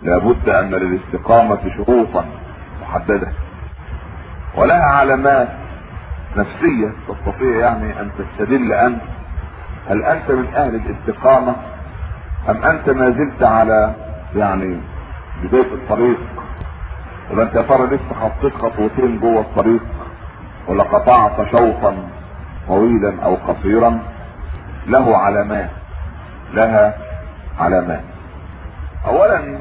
لابد ان للاستقامة شروطا محددة ولها علامات نفسية تستطيع يعني ان تستدل انت هل انت من اهل الاستقامة ام انت ما زلت على يعني بداية الطريق، ولا انت يا ترى لسه خطيت خطوتين جوه الطريق، ولا قطعت شوطا طويلا او قصيرا. له علامات، لها علامات. اولا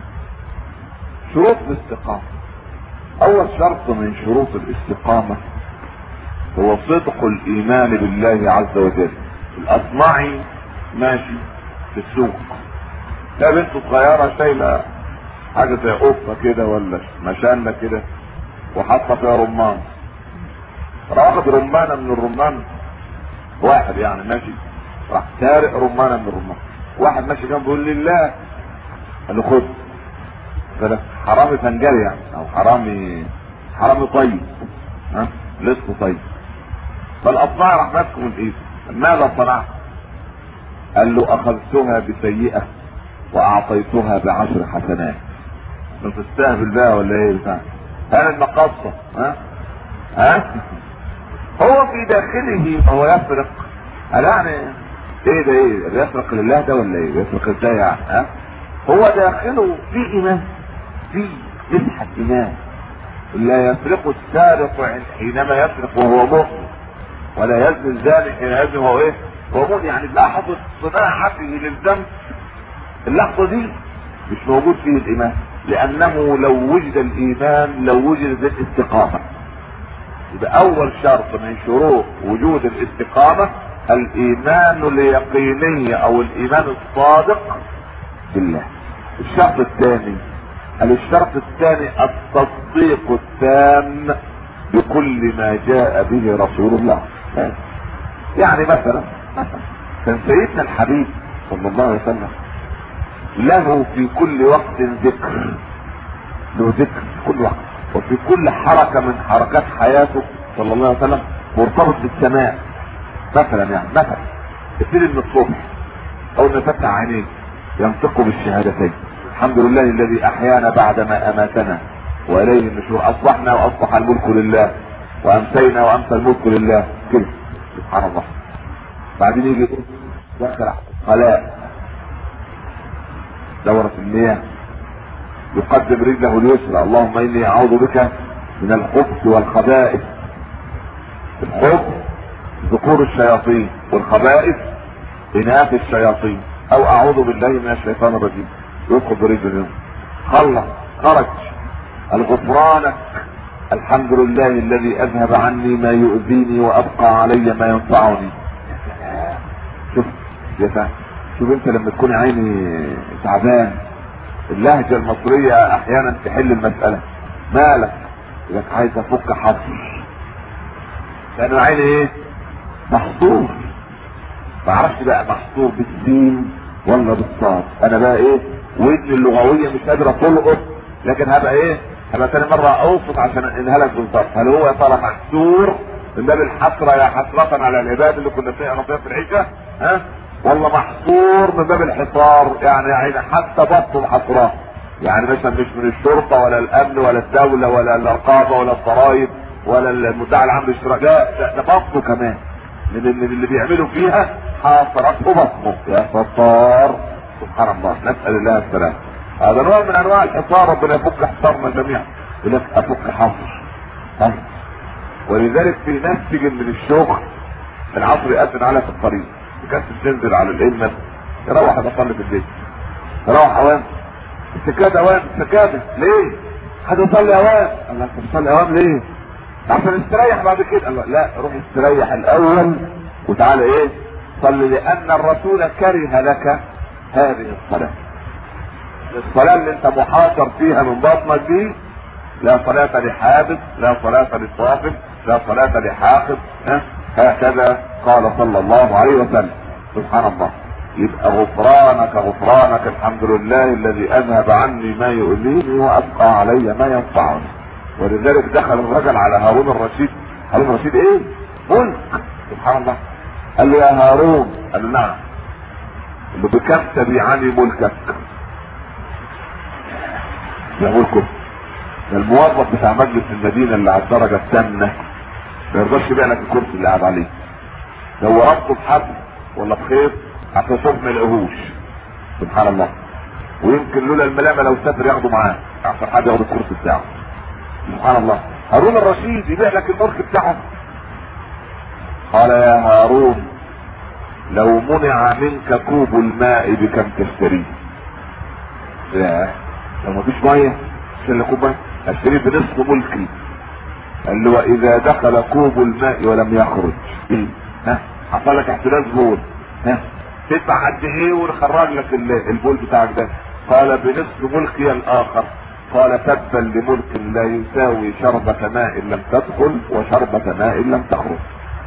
شروط الاستقامة. اول شرط من شروط الاستقامة هو صدق الايمان بالله عز وجل. الاصمعي ماشي في السوق، لا بنت صغيرة شايلة حاجة زي قطة كده ولا مشانة كده وحاطة فيها رمان، راح واخد رمانة من الرمان، واحد يعني ماشي راح سارق رمانة من الرمان، واحد ماشي جنبه بيقول لله، قال له خد. ده حرامي فنجري يعني، او حرامي طيب، ها لسه طيب. فالاصبع راح ماسكه من ايده، ماذا صنعت؟ قال له اخذتها بسيئة واعطيتها ب10 حسنات. انت تستهبل بقى ولا ايه بتاع؟ هل المقصة ها هو في داخله هو يسرق؟ قال يعني ايه ده، ايه بيسرق لله ده ولا ايه؟ بيسرق ازاي يعني؟ ها هو داخله في ايمان، في مسحة ايمان. لا يسرق السارق حينما يسرق وهو مؤمن، ولا يزني الزاني حين يزني وهو ايه؟ هو مؤمن. يعني لحظة صناعته للذنب، اللحظة دي مش موجود فيه الايمان، لانه لو وجد الايمان لو وجد الاستقامة. يبقى اول شرط من شروط وجود الاستقامة الايمان اليقيني او الايمان الصادق بالله. الشرط الثاني التصديق التام بكل ما جاء به رسول الله. يعني مثلا كان سيدنا الحبيب صلى الله عليه وسلم له في كل وقت ذكر، له ذكر في كل وقت، وفي كل حركة من حركات حياته صلى الله عليه وسلم مرتبط بالسماء. مثلا ابتدي من الصبح اول ما فتح عينيه ينطق بالشهادتين: الحمد لله الذي احيانا بعدما اماتنا واليه النشور، اصبحنا واصبح الملك لله، وامسينا وامسى الملك لله، كده سبحان الله. بعدين يجي دخل خلاء دورة المياه، يقدم رجله اليسرى: اللهم اني اعوذ بك من الخبث والخبائث. الخبث ذكور الشياطين، والخبائث اناث الشياطين، او اعوذ بالله من الشيطان الرجيم. يدخل برجله، خرج الغفرانك الحمد لله الذي اذهب عني ما يؤذيني وابقى علي ما ينفعني. شوف انت لما تكون عيني تعبان، اللهجة المصرية احيانا تحل المسألة. مالك؟ اذا عايز افك حصر، لانه عيني ايه؟ محصور. ما اعرفش بقى محصور بالسين ولا بالصاد. انا بقى ايه؟ ودني اللغوية مش قادرة تلقط، لكن هبقى تاني مرة اوصف عشان انقلها لك بالظبط. هل هو يا ترى محصور من باب الحسرة يا حسرة على العباد اللي كنا فيها في العيشة، ولا محصور من باب الحصار يعني حتى بطن حصراه، يعني مثلا مش من الشرطة ولا الامن ولا الدولة ولا الرقابة ولا الضرائب ولا المدعي العام للاشتراك، ده بطنه كمان من اللي بيعملوا فيها حاصرته بطنه. يا ستار سبحان الله، نسأل الله السلام. هذا نوع من انواع الحصار، ربنا يفك حصارنا جميعا. يقول لك افك حصر. ولذلك في ناس تيجي من الشغل العصر يأذن عليها في الطريق، كانت تنزل على الإمة يروح يصلي في البيت، يروح اوام السكادة، اوام السكادة ليه؟ هتصلي اوام. قال لك تصلي اوام ليه؟ عشان استريح بعد كده. قال لا، روح استريح الاول وتعالى صلي، لان الرسول كره لك هذه الصلاة اللي انت محاصر فيها من بطنك دي. لا صلاة لحابس، لا صلاة لصافن، لا صلاة لحاقد. هكذا قال صلى الله عليه وسلم. سبحان الله. يبقى غفرانك الحمد لله الذي اذهب عني ما يؤذيني وابقى علي ما ينفعني. ولذلك دخل الرجل على هارون الرشيد. هارون الرشيد ملك. سبحان الله. قال له: يا هارون. قال له: نعم. قال له: بكم تبيعني ملكك؟ يقولكم الموظف بتاع مجلس المدينة اللي على الدرجة الثامنة ما يرضاش يبيع لك الكرسي اللي قاعد عليه، لو ربطه بحبل ولا بخيط عشان صوت ما يلاقوهوش. سبحان الله. ويمكن لولا الملامة لو سافر ياخده معاه عشان حد ياخد الكرسي بتاعه. سبحان الله. هارون الرشيد يبيع لك الملك بتاعه. قال يا هارون لو منع منك كوب الماء بكم تشتريه؟ لا لو ما فيش ميه عشان كوب ميه اشتريه بنصف ملكي. قال له واذا دخل كوب الماء ولم يخرج ايه؟ ها حصل لك احتراز بول، ها تدفع قد ايه ونخرج لك البول بتاعك ده؟ قال بنصف ملكي الاخر. قال تبا لملك لا يساوي شربة ماء لم تدخل وشربة ماء لم تخرج.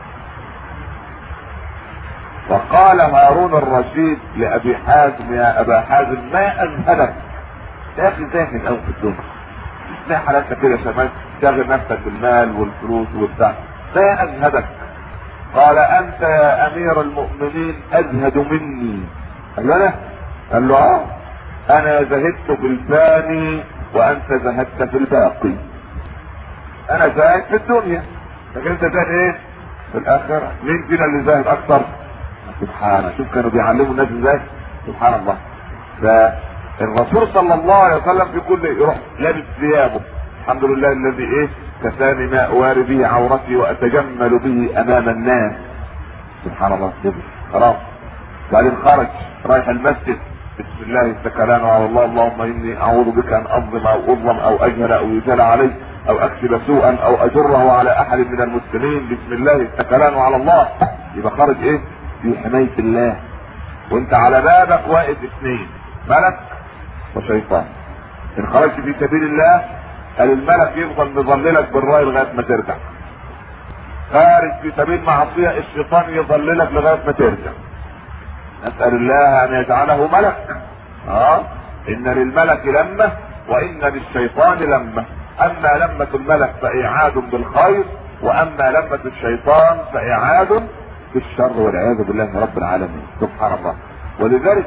وقال هارون الرشيد لابي حازم يا ابا حازم ما اذهلك يا اخي زاهد اوي في الدنيا، ازاي حالتك كده يا شباب تشغل نفسك بالمال والفلوس والبتاع، ما اذهبك؟ قال انت يا امير المؤمنين ازهد مني. قال له انا؟ قال له اه انا زهدت في الفاني وانت زهدت في الباقي. انا زاهد في الدنيا لكن انت زاهد ايه؟ في الاخره. مين فينا اللي زاهد اكتر؟ سبحانه. شوف كانوا بيعلموا الناس ازاي. سبحان الله. فالرسول صلى الله عليه وسلم في كل يروح لابس ثيابه الحمد لله الذي ايه كفاني ما اواري به عورتي واتجمل به امام الناس. سبحان الله. خلاص بعدين خرج رايح المسجد بسم الله اتكلان على الله اللهم اني اعوذ بك ان اظلم او اظلم او اجهل او يجهل علي او اكسب سوءا او اجره على احد من المسلمين بسم الله اتكلان على الله. يبقى خرج ايه في حماية الله. وانت على بابك واقف اثنين ملك وشيطان. ان خرجت في سبيل الله قال الملك يفضل مظللك بالراي لغايه ما ترجع. خارج في سبيل معصيه الشيطان يظللك لغايه ما ترجع. نسال الله ان يجعله ملك. ان للملك لمه وان للشيطان لمه. اما لمه الملك فاعاد بالخير واما لمه الشيطان فاعاد بالشر والعياذ بالله رب العالمين. سبحان الله. ولذلك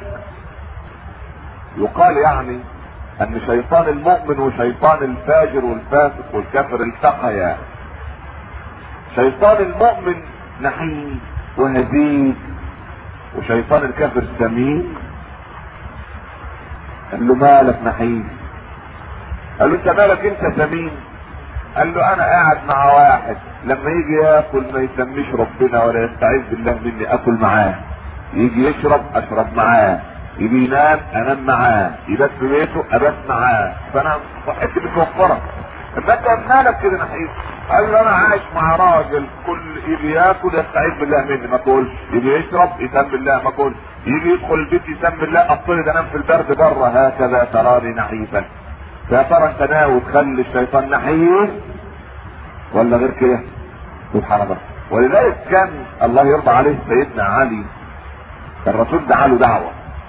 يقال يعني ان شيطان المؤمن وشيطان الفاجر والفاسق والكافر التقيا. شيطان المؤمن نحيف وهزيل وشيطان الكافر سمين. قال له مالك نحيف؟ قال له انت مالك انت سمين؟ قال له انا قاعد مع واحد لما يجي ياكل ما يسميش ربنا ولا يستعيذ بالله مني اكل معاه، يجي يشرب اشرب معاه، يجي ينام انام معاه، يبات في بيته ابات معاه، فانا صحتي متوفره. اما انت مالك كده نحيف؟ قال له انا عايش مع راجل كل يجي ياكل يستعيذ بالله مني ما اكلش، يجي يشرب يسمي بالله ما اكلش، يجي يدخل البيت يسمي الله اطلد انام في البرد بره. هكذا تراني نحيفا. يا ترى انت ناوي تخلي الشيطان نحيف ولا غير كده؟ سبحان الله. ولذلك كان الله يرضى عليه سيدنا علي الرسول دعا له دعوه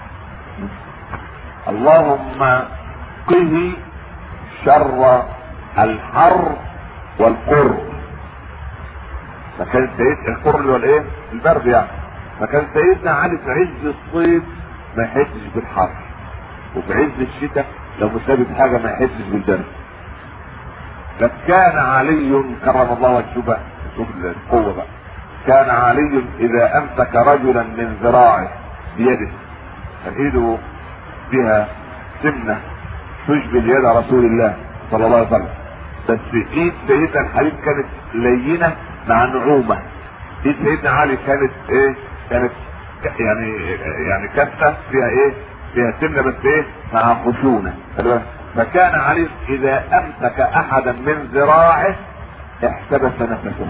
اللهم قه شر الحر والقر. فكان سيدنا القر اللي هو الايه؟ البرد يعني. فكان سيدنا علي في عز الصيف ما يحسش بالحر وفي عز الشتاء لو مش لابس حاجه ما يحسش بالبرد. فكان علي كرم الله وجهه شوف القوه بقى. كان علي اذا امسك رجلا من ذراعه بيده كان ايده فيها سمنه تشبه يد رسول الله صلى الله عليه وسلم، بس ايد سيدنا الحبيب كانت لينه مع نعومه. ايد سيدنا علي كانت ايه؟ كانت يعني كفه فيها ايه؟ فيها سمنه بس ايه؟ مع خشونه. فكان علي اذا امسك احدا من ذراعه احتبس نفسه.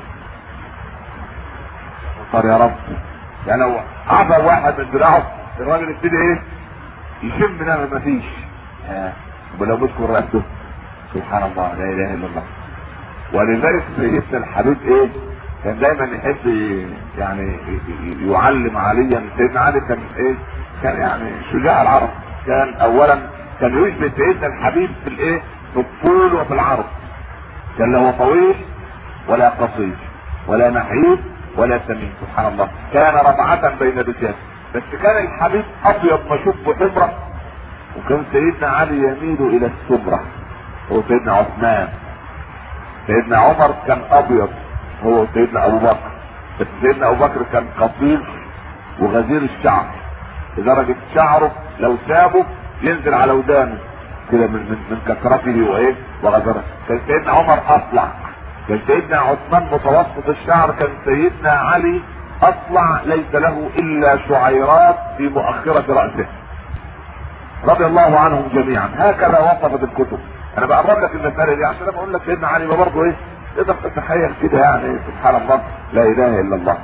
قال يا رب يعني لو عفى واحد من ذراعه الراجل يبتدي ايه؟ يشم نفسه ما فيش. ولو بذكر رأسه سبحان الله لا اله الا الله. ولذلك سيدنا الحبيب ايه؟ كان دايما يحب يعني يعلم عليا. سيدنا علي كان ايه؟ كان يعني شجاع العرب. كان اولا كان يشبه سيدنا الحبيب في الايه؟ في الطول وفي العرض. كان لا هو طويل ولا قصير ولا نحيف ولا سمين. سبحان الله. كان رفعة بين رجال. بس كان الحبيب ابيض مشوب بحمرة وكان سيدنا علي يميل الى السمرة، هو سيدنا عثمان. سيدنا عمر كان ابيض، هو سيدنا ابو بكر. بس سيدنا ابو بكر كان قصير وغزير الشعر لدرجة شعره لو سابه ينزل على ودانه كده من كثرته وايه وغزره. كان سيدنا عمر اصلع، كان سيدنا عثمان متوسط الشعر، كان سيدنا علي اصلع ليس له الا شعيرات في مؤخرة رأسه رضي الله عنهم جميعا. هكذا وصفت الكتب. انا بقرب لك المسألة دي عشان بقول لك سيدنا علي برضه ايه تقدر تتخيل كده، يعني سبحان الله لا اله الا الله.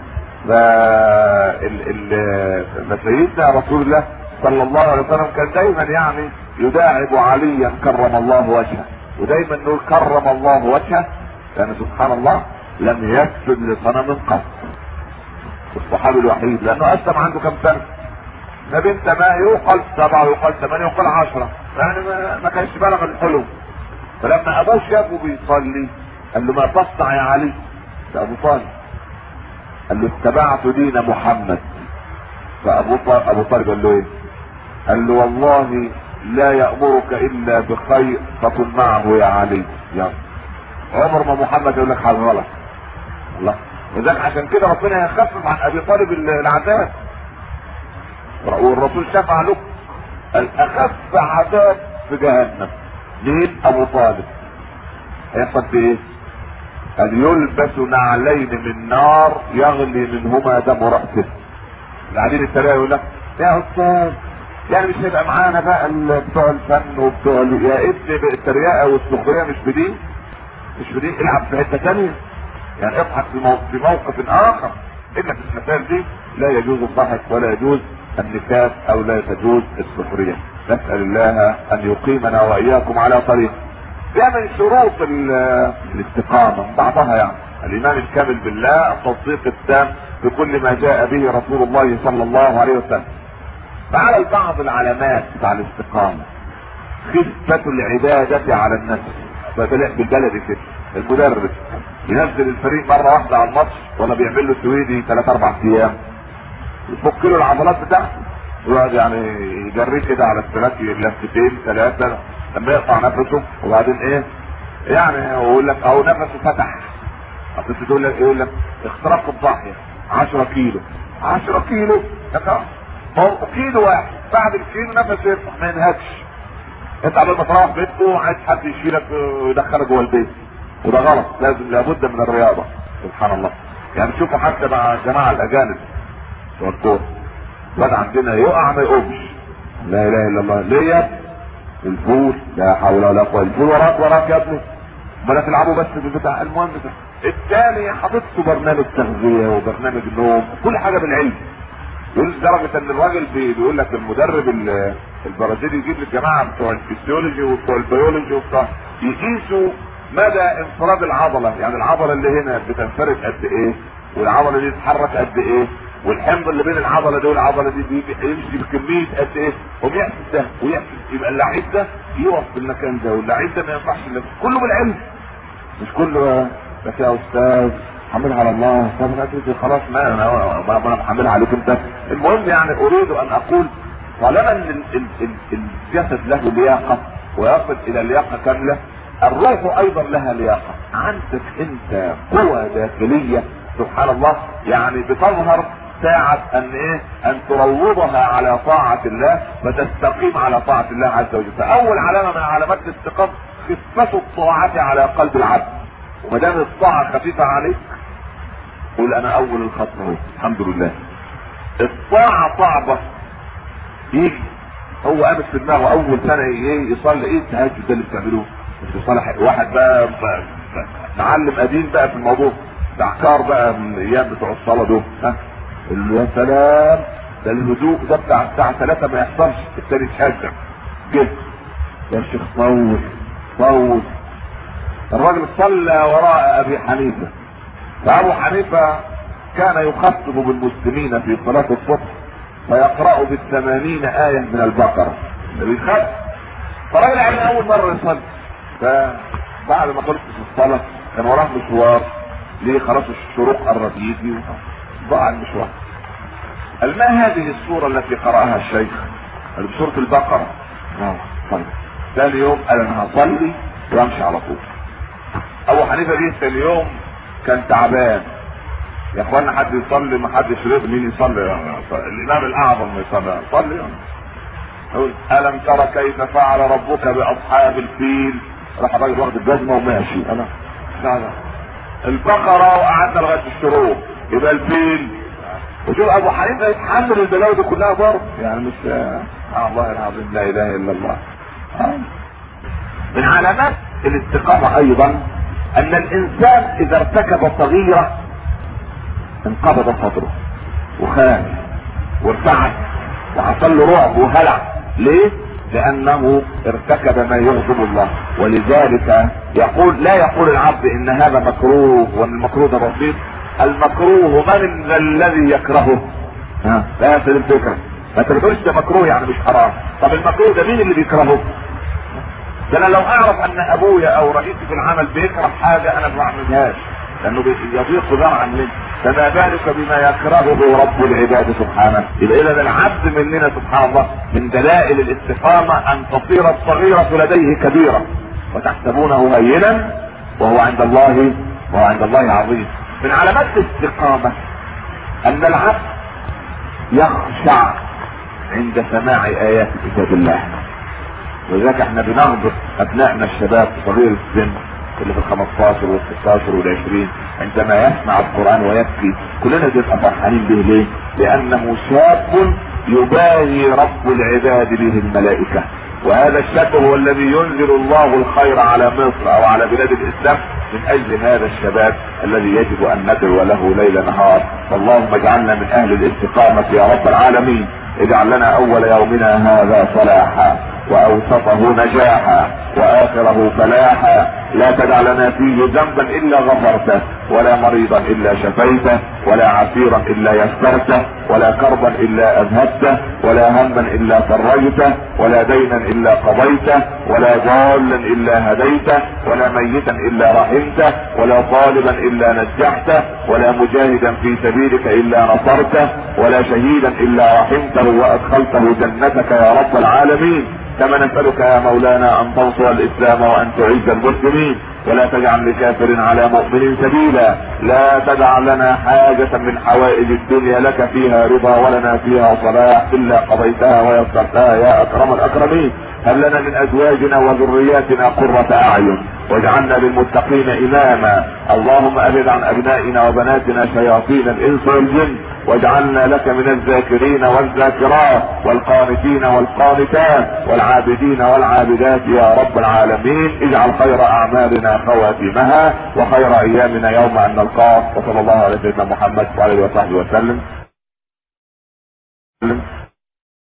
سيدنا رسول الله صلى الله عليه وسلم كان دايما يعني يداعب عليا كرم الله وجهه، ودايما نقول كرم الله وجهه، لان سبحان الله لم يسجد لصنم قط. الصحابي الوحيد لانه اسلم عنده كم سنه؟ ما بين 8 يقال 7 يقال 8 يقال 10، يعني ما كانش بلغ الحلم. فلما ابوه شافه بيصلي قال له ما تصنع يا علي؟ ده ابو طالب. قال له اتبعت دين محمد. فابو طالب قال له ايه؟ قال له والله لا يأمرك الا بخير فكن معه يا علي. يلا عمر ما محمد يقول لك حاجه غلط. الله، وذلك عشان كده ربنا يخفف عن ابي طالب العذاب، والرسول شفع له الاخف عذاب في جهنم. مين؟ ابو طالب. هيحصل في ايه؟ قد يلبس نعلين من نار يغلي منهما دم رأسه. قاعدين التريقة يقول لك يا استاذ يعني مش هيبقى معانا بقى بتوع الفن وبتوع يا ابني التريقة والسخرية مش بدين، مش بدين. العب في حتة ثانية، يعني اضحك في موقف اخر. الا في المسائل دي لا يجوز الضحك ولا يجوز النكات او لا تجوز السخرية. نسأل الله ان يقيمنا واياكم على طريق. من شروط الاستقامة بعضها يعني الايمان الكامل بالله، التصديق التام بكل ما جاء به رسول الله صلى الله عليه وسلم. فعلى بعض العلامات بتاع الاستقامة خفة العبادة على النفس. بالبلدي كده المدرب ينزل الفريق مرة واحدة على الماتش ولا بيعمل له سويدي 3-4 ايام يفك له العضلات بتاعته، يقعد يعني يجريه كده على الثلاث لفتين 3 لما يقطع نفسه، وبعدين ايه يعني يقول لك اهو نفسه فتح. اصل يقول لك اختراق الضاحية 10 كيلو 10 كيلو كيلو واحد، بعد الكيلو نفسه يفتح ما ينهكش. انت قبل ما تروح بيتكم عايز حد يشيلك ويدخلك جوه البيت، وده غلط. لابد من الرياضة. سبحان الله. يعني شوفوا حتى مع الجماعة الاجانب بتوع الكورة، الواد عندنا يقع ما يقومش. لا اله الا الله. ليه يا ابني؟ الفول. لا حول ولا قوه. الفول وراك يا ابني. امال تلعبوا بس بالبتاع. المهم ده الثاني حاطط برنامج تغذيه وبرنامج نوم كل حاجه بالعلم. يقول لدرجه ان الراجل بيقول لك المدرب البرازيلي يجيب للجماعه بتوع الفسيولوجي وبتوع البيولوجي وبتوع يقيسوا مدى انفراد العضله، يعني العضله اللي هنا بتنفرد قد ايه والعضله دي تتحرك قد ايه والحمض اللي بين العضله دي والعضله دي يمشي بكميه قد ايه، وبيحسب ده ويحسب. يبقى اللعيب ده يقف في المكان ده واللعيب ده ما ينفعش كله بالعلم، مش كله بس يا استاذ حملها على الله. طب خلاص ما انا محملها عليك انت. المهم يعني اريد ان اقول طالما ان الجسد له لياقه ويصل الى لياقه كامله، الروح ايضا لها لياقه. عندك انت قوة داخليه سبحان الله يعني بتظهر ساعة ان تروضها على طاعة الله فتستقيم على طاعة الله عز وجل. فاول علامة من علامات الاستقامة خفة الطاعة على قلب العبد. وما دام الطاعة خفيفة عليك قول انا اول الخطوة الحمد لله. الطاعة صعبة يجي هو قامت في دماغه اول سنة يصلي ايه التهجد ده اللي بتعملوه صالح. واحد بقى معلم قديم بقى في الموضوع احكار بقى من الايام بتوع الصلاه دول، يا سلام ده الهدوء ده بتاع الساعه 3 ما يحصلش. التاني يتشجع جه يا شيخ طول. الراجل صلى وراء ابي حنيفه، فابو حنيفه كان يخطب بالمسلمين في صلاه الصبح فيقرأ ب80 آية من البقرة بيخطب. فالراجل يعني اول مره يصلي، فبعد ما خلصت الصلاه كان وراه مشوار ليه خلاص الشروق قرب يجي ضاع المشوار. ما هذه السورة التي قرأها الشيخ؟ سورة البقرة. طيب ثاني يوم قال انا هصلي وامشي على طول. ابو حنيفه جه ثاني يوم كان تعبان. يا اخوانا حد يصلي؟ ما حدش رضي. مين يصلي؟ الامام الاعظم يصلي. صلي. الم ترى كيف فعل ربك باصحاب الفيل؟ راح الراجل واخد الجزمه وماشي. انا لا البقره وقعدنا لغايه الشروق. يبقى الفيل. وشوف ابو حنيفه يتحمل البلاوي دي كلها برضه، يعني مش الله العظيم لا اله الا الله. من علامات الاستقامه ايضا ان الانسان اذا ارتكب صغيره انقبض صدره وخاف وارتعد وحصل له رعب وهلع. ليه؟ لانه ارتكب ما يغضب الله. ولذلك يقول لا يقول العبد ان هذا مكروه وان المكروه ده بسيط. المكروه من الذي يكرهه؟ لا يصل الفكره. ما تقولش ده مكروه يعني مش حرام. طب المكروه ده مين اللي بيكرهه؟ ده انا لو اعرف ان ابويا او رئيسي في العمل بيكره حاجه انا ما بعملهاش لانه يضيق ذرعا منه، فما بالك بما يكرهه رب العباد سبحانه. يبقى اذا العبد مننا سبحان الله من دلائل الاستقامه ان تصير الصغيره لديه كبيره وتحسبونه هينا وهو عند الله عظيم. من علامات الاستقامه ان العبد يخشع عند سماع ايات كتاب الله. ولذلك احنا بنغبط ابنائنا الشباب صغير السن اللي في ال15 وال16 وال20 عندما يسمع القرآن ويبكي. كلنا بنبقى فرحانين به. ليه؟ لانه شاب يباهي رب العباد به الملائكة. وهذا الشاب هو الذي ينزل الله الخير على مصر او على بلاد الاسلام من اجل هذا الشباب الذي يجب ان ندعو له ليل نهار. اللهم اجعلنا من اهل الاستقامة يا رب العالمين. اجعل لنا اول يومنا هذا صلاحا واوسطه نجاحا واخره فلاحا. لا تدع لنا فيه ذنبا الا غفرته ولا مريضا الا شفيته ولا عسيرا الا يسرته ولا كربا الا اذهبته ولا هما الا فرجته ولا دينا الا قضيته ولا ضالا الا هديته ولا ميتا الا رحمته ولا طالبا الا نجحته ولا مجاهدا في سبيلك الا نصرته ولا شهيدا الا رحمته وادخلته جنتك يا رب العالمين. كما نسألك يا مولانا ان تنصر الاسلام وان تعز المسلمين ولا تجعل لكافر على مؤمن سبيلا. لا تدع لنا حاجة من حوائج الدنيا لك فيها رضا ولنا فيها صلاح الا قضيتها ويسرتها يا اكرم الاكرمين. هب لنا من ازواجنا وذرياتنا قرة اعين واجعلنا للمتقين اماما. اللهم ابعد عن ابنائنا وبناتنا شياطين الانس والجن واجعلنا لك من الذاكرين والذاكرات والقانتين والقانتات والعابدين والعابدات يا رب العالمين. اجعل خير اعمالنا خواتمها وخير ايامنا يوم ان نلقاك. وصلى الله على سيدنا محمد وعلى اله وصحبه وسلم.